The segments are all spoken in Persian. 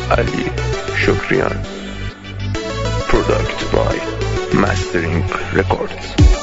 علی شکریان. Product by Mastering Records.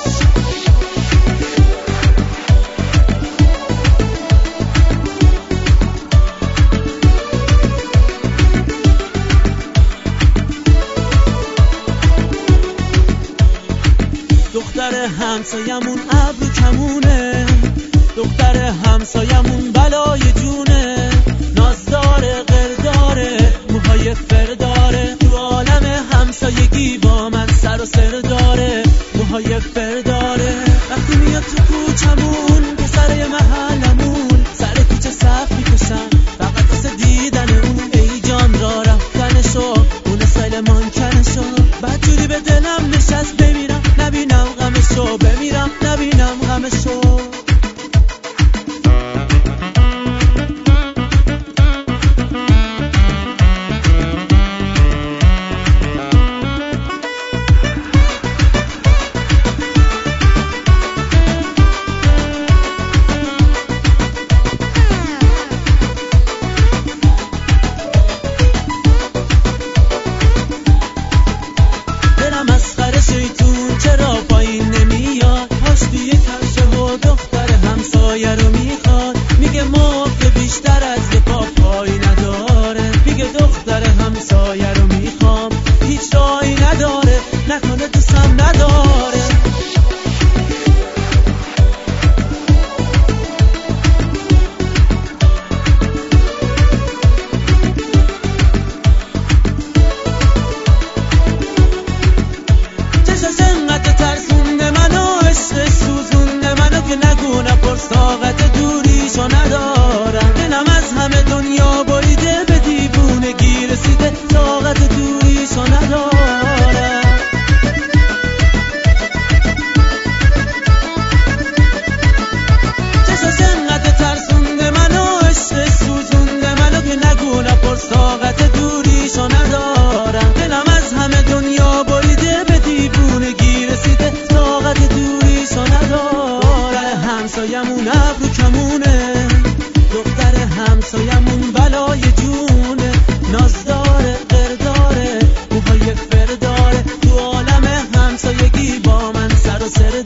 دختر همسایمون ابرو کمونه، دختر همسایمون بلای جونه، نازداره قرداره موهای فرداره، تو عالم همسایگی با من سر و سر داره، موهای فرداره. وقتی میاد تو کوچمون پسر محلمون، سر کوچه صف میکشم فقط واسه دیدن اون، ای جان را رفتنشو اون سایل مانکنشو، بدجوری به دلم نشست بمیرم نبینم غمشو، بمیرم نبینم غمشو. شیطون چرا پایین نمیاد، پاش توی کفشه و دختر همسایه رو میخواد، میگه موقع بیشتر از یه پا پای نداره، میگه دختر همسایه رو میخوام هیچ راهی نداره، نکنه دوستم نداره. نگونه پرساقت دوریشو ندارم، دلم از همه دنیا بریده به دیوونگی رسیده، طاقت دوریشو ندارم. چشاش انقدر ترسونده منو، عشق سوزونده منو که نگونه پرساقت دوریشو ندارم، دلم از همه دنیا بریده به دیوونگی رسیده، طاقت دوریشو ندارم. همسایمون ابرو کمونه، دختر همسایمون بلای جونه، نازداره قرداره موهای فرداره، تو عالم همسایگی با من سر و سر